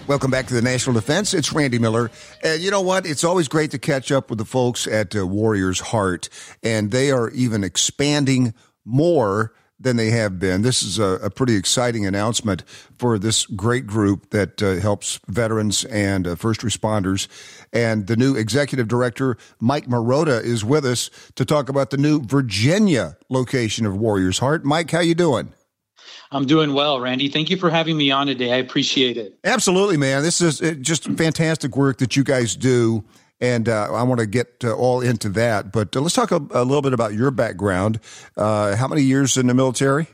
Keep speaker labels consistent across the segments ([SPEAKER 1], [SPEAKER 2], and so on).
[SPEAKER 1] Welcome back to the National Defense. It's Randy Miller. And you know what? It's always great to catch up with the folks at Warriors Heart. And they are even expanding more than they have been. This is a pretty exciting announcement for this great group that helps veterans and first responders. And the new executive director, Mike Marotta, is with us to talk about the new Virginia location of Warriors Heart. Mike, how you doing?
[SPEAKER 2] I'm doing well, Randy. Thank you for having me on today. I appreciate it.
[SPEAKER 1] Absolutely, man. This is just fantastic work that you guys do, and I want to get all into that. But let's talk a little bit about your background. How many years in the military?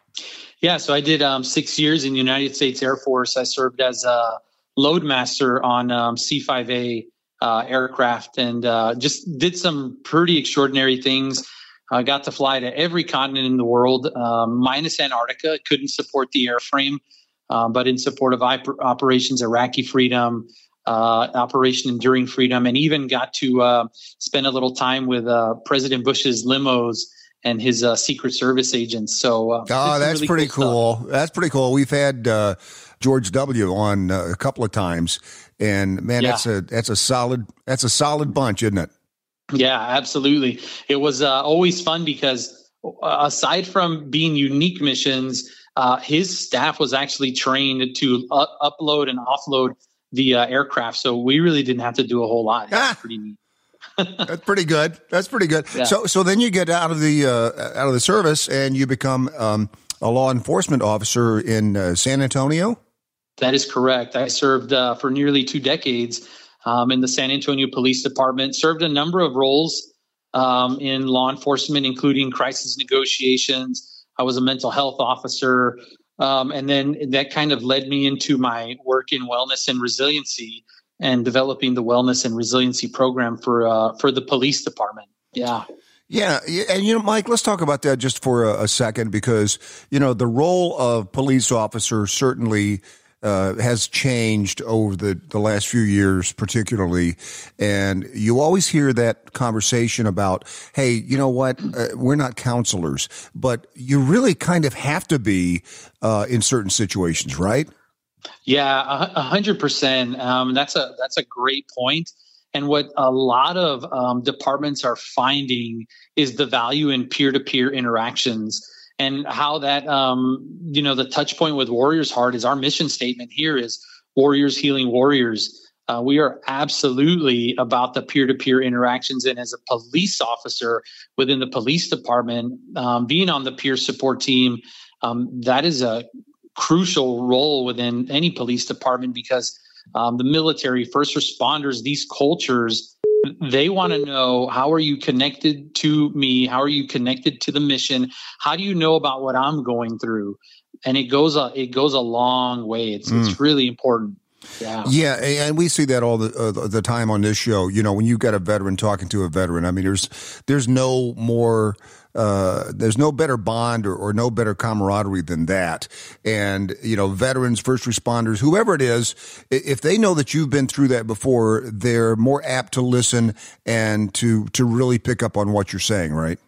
[SPEAKER 2] Yeah, so I did 6 years in the United States Air Force. I served as a loadmaster on C-5A aircraft and just did some pretty extraordinary things. I got to fly to every continent in the world, minus Antarctica. It couldn't support the airframe, but in support of Operations Iraqi Freedom, Operation Enduring Freedom, and even got to spend a little time with President Bush's limos and his Secret Service agents. So,
[SPEAKER 1] that's
[SPEAKER 2] really
[SPEAKER 1] pretty cool. That's pretty cool. We've had George W. on a couple of times, and man,
[SPEAKER 2] Yeah.
[SPEAKER 1] that's a solid bunch, isn't it?
[SPEAKER 2] Yeah, absolutely. It was always fun because aside from being unique missions, his staff was actually trained to upload and offload the aircraft. So we really didn't have to do a whole lot. That's pretty neat.
[SPEAKER 1] That's pretty good.
[SPEAKER 2] Yeah.
[SPEAKER 1] So then you get out of the service and you become a law enforcement officer in San Antonio.
[SPEAKER 2] That is correct. I served for nearly 2 decades in the San Antonio Police Department, served a number of roles in law enforcement, including crisis negotiations. I was a mental health officer. And then that kind of led me into my work in wellness and resiliency and developing the wellness and resiliency program for the police department. Yeah.
[SPEAKER 1] Yeah. And, Mike, let's talk about that just for a second, because, the role of police officer certainly has changed over the last few years, particularly. And you always hear that conversation about, hey, you know what? We're not counselors, but you really kind of have to be in certain situations, right?
[SPEAKER 2] Yeah, 100%. That's a great point. And what a lot of departments are finding is the value in peer-to-peer interactions. And how that, the touch point with Warriors Heart is our mission statement here is Warriors Healing Warriors. We are absolutely about the peer-to-peer interactions. And as a police officer within the police department, being on the peer support team, that is a crucial role within any police department because the military, first responders, these cultures, they want to know, how are you connected to me? How are you connected to the mission? How do you know about what I'm going through? And it goes a long way. It's really important. Yeah.
[SPEAKER 1] Yeah. And we see that all the time on this show. When you've got a veteran talking to a veteran, I mean, there's no more, there's no better bond or no better camaraderie than that. And, veterans, first responders, whoever it is, if they know that you've been through that before, they're more apt to listen and to really pick up on what you're saying, right?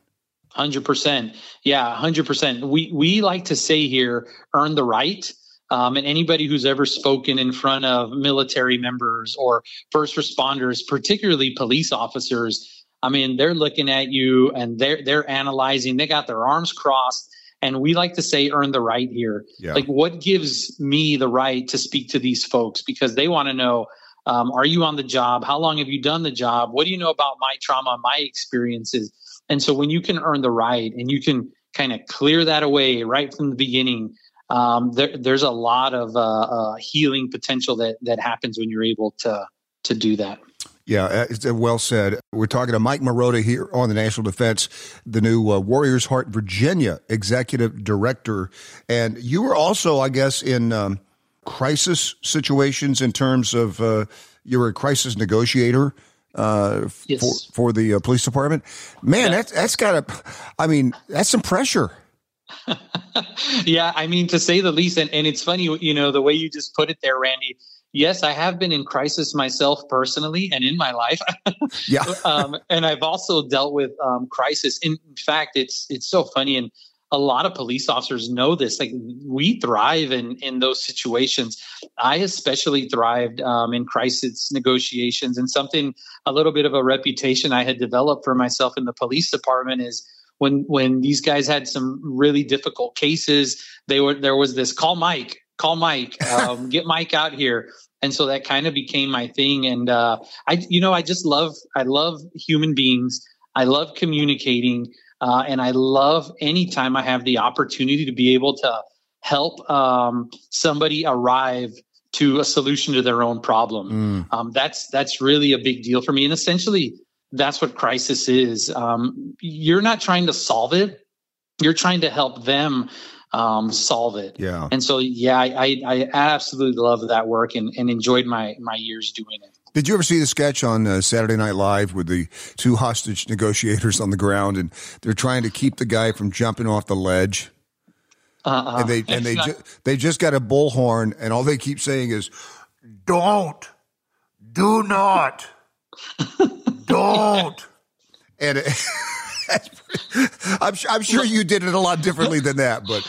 [SPEAKER 2] 100%. Yeah, 100%. We like to say here, earn the right. And anybody who's ever spoken in front of military members or first responders, particularly police officers, I mean, they're looking at you and they're analyzing. They got their arms crossed. And we like to say, earn the right here. Yeah. Like, what gives me the right to speak to these folks? Because they want to know, are you on the job? How long have you done the job? What do you know about my trauma, my experiences? And so when you can earn the right and you can kind of clear that away right from the beginning, there's a lot of healing potential that happens when you're able to do that.
[SPEAKER 1] Yeah, it's well said. We're talking to Mike Marotta here on the National Defense, the new Warriors Heart Virginia Executive Director. And you were also, I guess, in crisis situations in terms of you were a crisis negotiator
[SPEAKER 2] Yes.
[SPEAKER 1] for the police department. Man, yeah. That's that's some pressure.
[SPEAKER 2] Yeah, I mean, to say the least. And it's funny, the way you just put it there, Randy. Yes, I have been in crisis myself personally and in my life.
[SPEAKER 1] Yeah.
[SPEAKER 2] And I've also dealt with crisis. In fact, it's so funny. And a lot of police officers know this. Like, we thrive in those situations. I especially thrived in crisis negotiations, and something, a little bit of a reputation I had developed for myself in the police department is when these guys had some really difficult cases, there was this call Mike, get Mike out here. And so that kind of became my thing. And I love human beings. I love communicating. And I love anytime I have the opportunity to be able to help somebody arrive to a solution to their own problem. That's really a big deal for me. And essentially, that's what crisis is. You're not trying to solve it. You're trying to help them solve it.
[SPEAKER 1] Yeah.
[SPEAKER 2] And so, I absolutely love that work and enjoyed my years doing it.
[SPEAKER 1] Did you ever see the sketch on Saturday Night Live with the two hostage negotiators on the ground, and they're trying to keep the guy from jumping off the ledge? And they just got a bullhorn, and all they keep saying is, "Don't, do not, don't." And I'm sure you did it a lot differently than that, but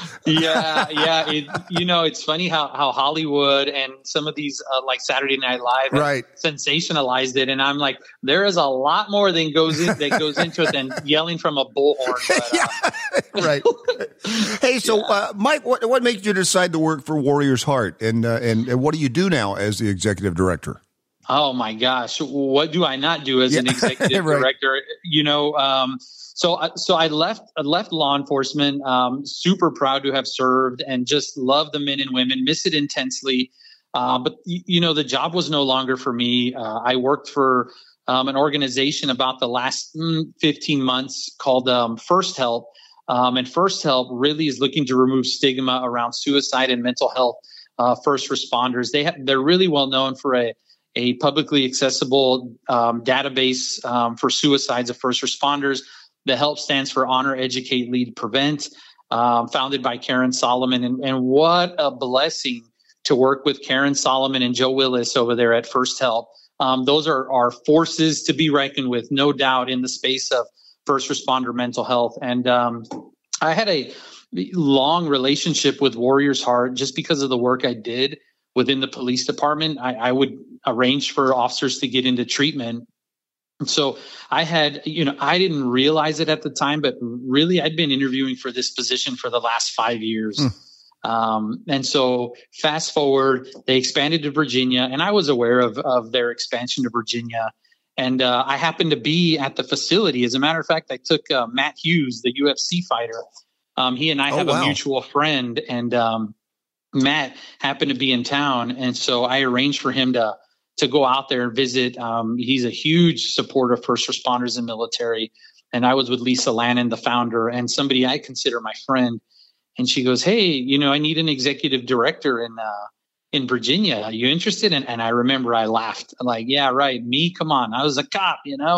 [SPEAKER 1] it's funny how Hollywood and some of these like Saturday Night Live sensationalized it, and I'm like, there is a lot more that goes into it than yelling from a bullhorn. But, right. Hey, so Mike, what made you decide to work for Warriors Heart, and what do you do now as the executive director?
[SPEAKER 2] Oh my gosh, what do I not do as an executive director? So I left law enforcement, super proud to have served and just love the men and women, miss it intensely. But the job was no longer for me. I worked for an organization about the last 15 months called First Help. And First Help really is looking to remove stigma around suicide and mental health first responders. They're really well known for a publicly accessible database for suicides of first responders. The HELP stands for Honor, Educate, Lead, Prevent, founded by Karen Solomon. And what a blessing to work with Karen Solomon and Joe Willis over there at First Help. Those are forces to be reckoned with, no doubt, in the space of first responder mental health. And I had a long relationship with Warriors Heart just because of the work I did within the police department. I would arrange for officers to get into treatment. So I had, I didn't realize it at the time, but really I'd been interviewing for this position for the last 5 years. And so fast forward, they expanded to Virginia, and I was aware of their expansion to Virginia. And I happened to be at the facility. As a matter of fact, I took Matt Hughes, the UFC fighter. He and I have a mutual friend, and Matt happened to be in town. And so I arranged for him to go out there and visit. He's a huge supporter of first responders and military. And I was with Lisa Lannon, the founder, and somebody I consider my friend. And she goes, "Hey, I need an executive director in Virginia. Are you interested?" And I remember I laughed. I'm like, "Yeah, right. Me? Come on. I was a cop,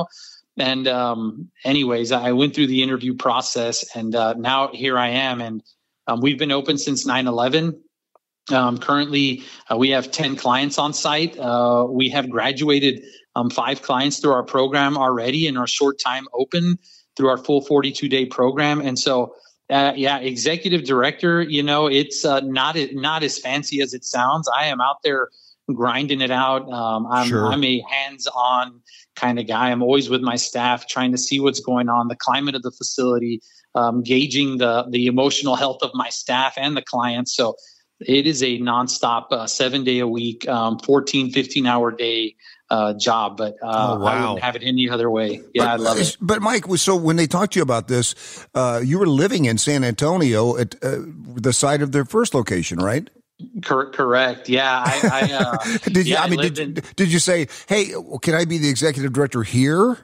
[SPEAKER 2] And anyways, I went through the interview process, and now here I am. And we've been open since 9/11. Currently, we have 10 clients on site. We have graduated 5 clients through our program already in our short time open through our full 42-day program. And so, executive director, it's not as fancy as it sounds. I am out there grinding it out. I'm a hands-on kind of guy. I'm always with my staff, trying to see what's going on, the climate of the facility, gauging the emotional health of my staff and the clients. So it is a nonstop 7-day a week, 14, 15-hour day job, but I wouldn't have it any other way. I love it. But
[SPEAKER 1] Mike, so when they talked to you about this, you were living in San Antonio at the site of their first location, right?
[SPEAKER 2] Correct. Yeah.
[SPEAKER 1] Did you say, "Hey, can I be the executive director here"?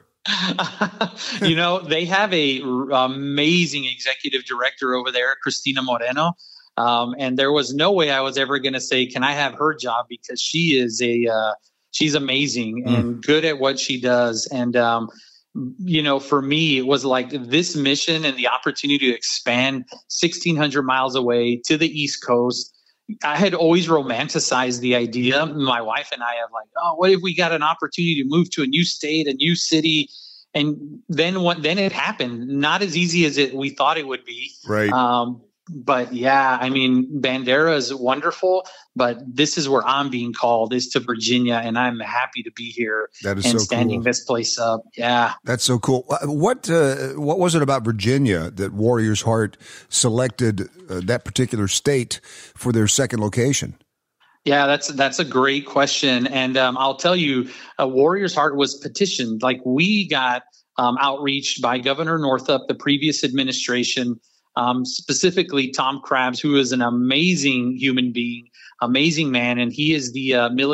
[SPEAKER 2] They have a amazing executive director over there, Cristina Moreno. And there was no way I was ever going to say, "Can I have her job?" Because she is she's amazing and good at what she does. And, for me, it was like this mission and the opportunity to expand 1,600 miles away to the East Coast. I had always romanticized the idea. My wife and I have like, what if we got an opportunity to move to a new state, a new city? And then it happened. Not as easy as we thought it would be.
[SPEAKER 1] Right.
[SPEAKER 2] But yeah, I mean, Bandera is wonderful, but this is where I'm being called, is to Virginia, and I'm happy to be here
[SPEAKER 1] and
[SPEAKER 2] so standing this place up. Yeah.
[SPEAKER 1] That's so cool. What was it about Virginia that Warriors Heart selected that particular state for their second location?
[SPEAKER 2] Yeah, that's a great question. And I'll tell you, Warriors Heart was petitioned. Like, we got outreach by Governor Northup, the previous administration, specifically Tom Crabbs, who is an amazing human being, amazing man. And he is the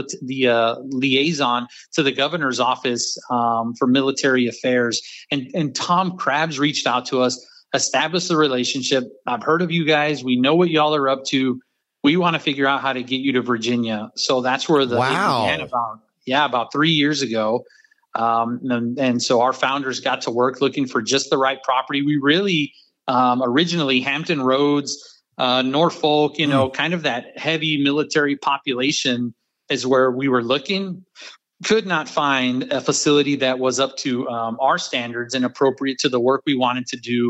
[SPEAKER 2] liaison to the governor's office for military affairs. And Tom Crabbs reached out to us, established a relationship. I've heard of you guys. We know what y'all are up to. We want to figure out how to get you to Virginia. So that's where it began about 3 years ago. And so our founders got to work looking for just the right property. We really originally Hampton Roads, Norfolk, kind of that heavy military population is where we were looking. Could not find a facility that was up to our standards and appropriate to the work we wanted to do.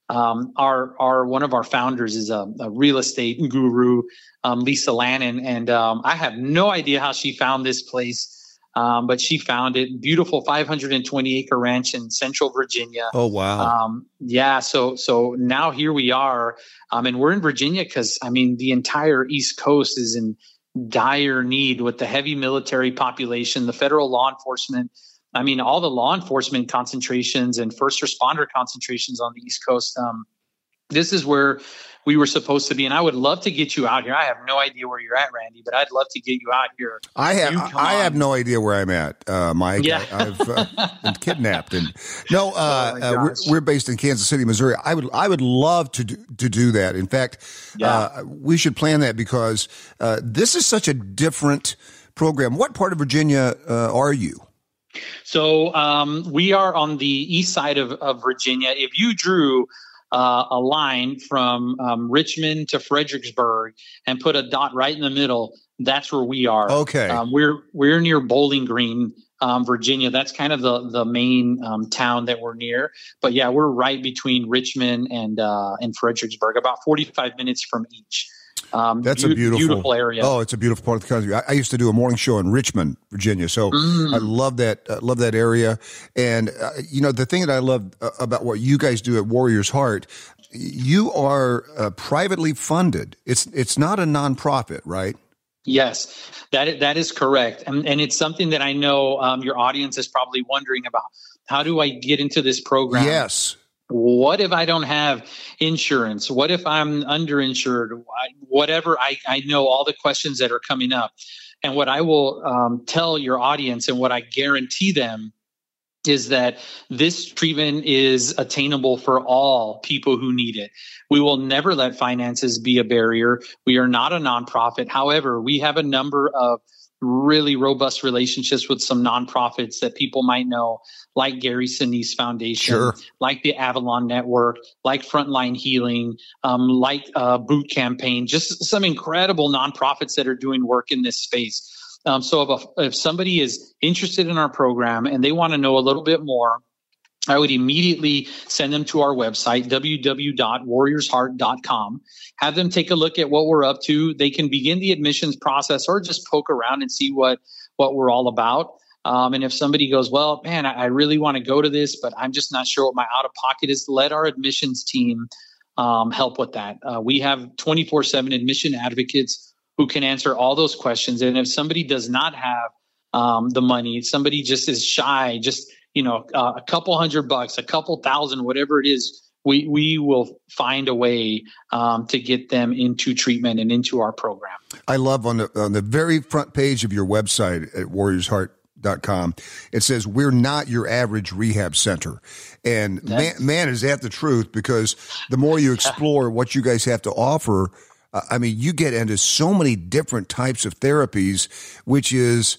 [SPEAKER 2] Our one of our founders is a real estate guru, Lisa Lannon, and I have no idea how she found this place, but she found it. Beautiful 520 acre ranch in Central Virginia.
[SPEAKER 1] Oh wow!
[SPEAKER 2] Yeah, so now here we are, and we're in Virginia because the entire East Coast is in dire need with the heavy military population, the federal law enforcement. All the law enforcement concentrations and first responder concentrations on the East Coast. This is where we were supposed to be. And I would love to get you out here. I have no idea where you're at, Randy, but I'd love to get you out here.
[SPEAKER 1] I have no idea where I'm at, Mike.
[SPEAKER 2] Yeah.
[SPEAKER 1] I've been kidnapped. And we're based in Kansas City, Missouri. I would love to do that. In fact, we should plan that because this is such a different program. What part of Virginia are you?
[SPEAKER 2] So we are on the east side of Virginia. If you drew a line from Richmond to Fredericksburg and put a dot right in the middle, that's where we are.
[SPEAKER 1] Okay.
[SPEAKER 2] We're near Bowling Green, Virginia. That's kind of the main town that we're near. But yeah, we're right between Richmond and Fredericksburg, about 45 minutes from each.
[SPEAKER 1] That's a beautiful
[SPEAKER 2] area.
[SPEAKER 1] Oh, it's a beautiful part of the country. I used to do a morning show in Richmond, Virginia, so I love that. Love that area. And the thing that I love about what you guys do at Warriors Heart, you are privately funded. It's not a nonprofit, right?
[SPEAKER 2] Yes, that is correct, and it's something that I know your audience is probably wondering about. How do I get into this program?
[SPEAKER 1] Yes.
[SPEAKER 2] What if I don't have insurance? What if I'm underinsured? Whatever, I know all the questions that are coming up. And what I will tell your audience and what I guarantee them is that this treatment is attainable for all people who need it. We will never let finances be a barrier. We are not a nonprofit. However, we have a number of really robust relationships with some nonprofits that people might know, like Gary Sinise Foundation,
[SPEAKER 1] sure,
[SPEAKER 2] like the Avalon Network, like Frontline Healing, like Boot Campaign, just some incredible nonprofits that are doing work in this space. So if somebody is interested in our program and they want to know a little bit more, I would immediately send them to our website, www.warriorsheart.com. Have them take a look at what we're up to. They can begin the admissions process or just poke around and see what we're all about. And if somebody goes, well, man, I really want to go to this, but I'm just not sure what my out-of-pocket is, let our admissions team help with that. We have 24/7 admission advocates who can answer all those questions. And if somebody does not have the money, somebody just is shy, just a couple $100, a couple thousand, whatever it is, we will find a way to get them into treatment and into our program.
[SPEAKER 1] I love on the very front page of your website at warriorsheart.com, it says, we're not your average rehab center. And man, is that the truth? Because the more you explore what you guys have to offer, you get into so many different types of therapies, which is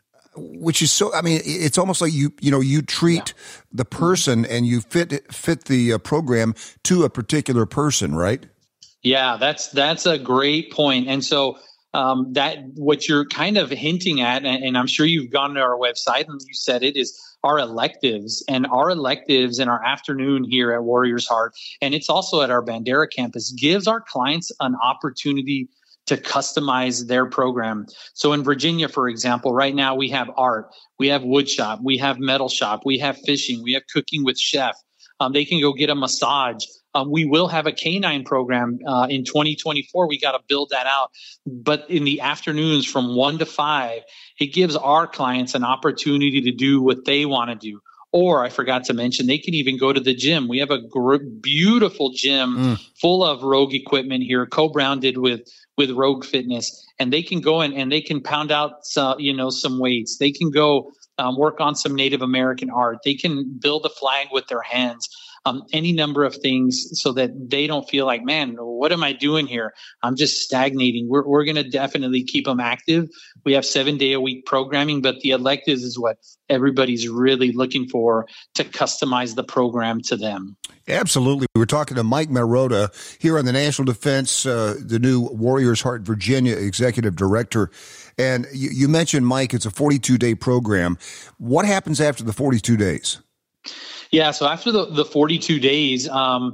[SPEAKER 1] so, it's almost like you treat the person and you fit the program to a particular person, right?
[SPEAKER 2] Yeah, that's a great point. And so that what you're kind of hinting at, and I'm sure you've gone to our website and you said it, is our electives. And our electives in our afternoon here at Warriors Heart, and it's also at our Bandera campus, gives our clients an opportunity to customize their program. So in Virginia, for example, right now we have art, we have wood shop, we have metal shop, we have fishing, we have cooking with chef. They can go get a massage. We will have a canine program in 2024. We got to build that out. But in the afternoons from 1 to 5, it gives our clients an opportunity to do what they want to do. Or I forgot to mention, they can even go to the gym. We have a beautiful gym full of Rogue equipment here, co-branded with Rogue Fitness, and they can go in and they can pound out some weights. They can go work on some Native American art. They can build a flag with their hands. Any number of things so that they don't feel like, man, what am I doing here? I'm just stagnating. We're going to definitely keep them active. We have 7-day-a-week programming, but the electives is what everybody's really looking for to customize the program to them.
[SPEAKER 1] Absolutely. We're talking to Mike Marotta here on the National Defense, the new Warriors Heart Virginia Executive Director. And you mentioned, Mike, it's a 42-day program. What happens after the 42 days?
[SPEAKER 2] Yeah, so after the 42 days,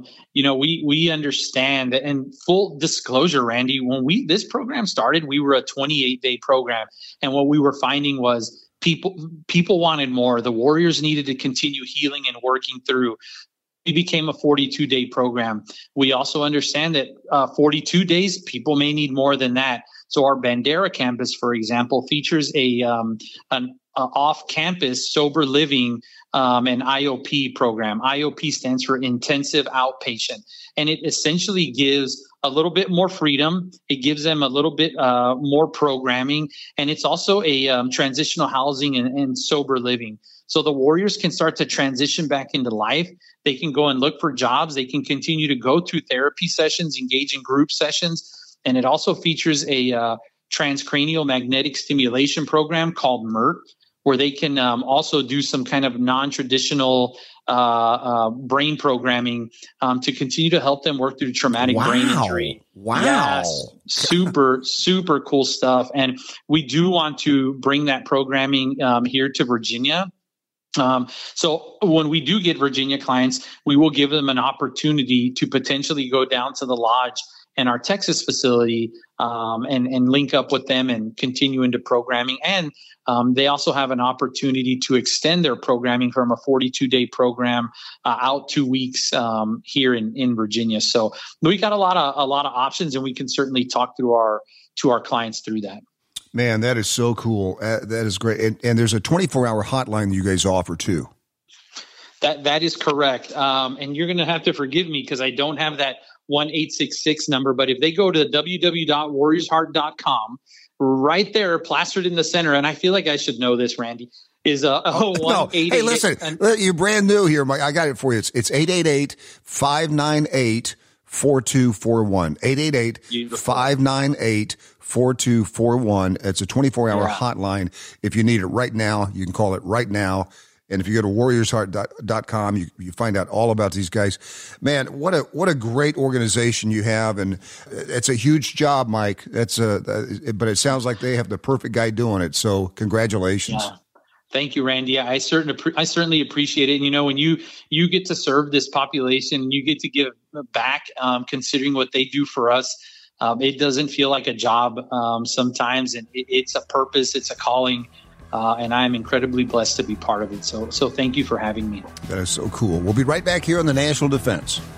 [SPEAKER 2] we understand that, and full disclosure, Randy, when this program started, we were a 28-day program. And what we were finding was people wanted more. The Warriors needed to continue healing and working through. We became a 42-day program. We also understand that 42 days, people may need more than that. So our Bandera campus, for example, features an off-campus sober living an IOP program. IOP stands for Intensive Outpatient, and it essentially gives a little bit more freedom. It gives them a little bit more programming, and it's also a transitional housing and sober living. So the Warriors can start to transition back into life. They can go and look for jobs. They can continue to go through therapy sessions, engage in group sessions, and it also features a transcranial magnetic stimulation program called MERT, where they can also do some kind of non-traditional brain programming to continue to help them work through traumatic brain injury.
[SPEAKER 1] Wow.
[SPEAKER 2] Yes, super, super cool stuff. And we do want to bring that programming here to Virginia. So when we do get Virginia clients, we will give them an opportunity to potentially go down to the lodge and our Texas facility and link up with them and continue into programming. And they also have an opportunity to extend their programming from a 42-day program out 2 weeks here in Virginia. So we got a lot of options, and we can certainly talk to our clients through that.
[SPEAKER 1] Man, that is so cool. That is great. And there's a 24-hour hotline that you guys offer too.
[SPEAKER 2] That is correct. And you're going to have to forgive me because I don't have that 1-866 number. But if they go to www.warriorsheart.com, right there, plastered in the center, and I feel like I should know this, Randy, is a 1-888.
[SPEAKER 1] Hey, listen, you're brand new here, Mike. I got it for you. It's 888-598-4241. 888-598-4241. It's a 24-hour hotline. If you need it right now, you can call it right now. And if you go to warriorsheart.com, you find out all about these guys. Man, what a great organization you have, and it's a huge job, Mike. But it sounds like they have the perfect guy doing it. So congratulations.
[SPEAKER 2] Yeah. Thank you, Randy. I certainly appreciate it. And, when you get to serve this population, you get to give back, considering what they do for us. It doesn't feel like a job sometimes, and it's a purpose, it's a calling. And I'm incredibly blessed to be part of it. So thank you for having me.
[SPEAKER 1] That is so cool. We'll be right back here on the National Defense.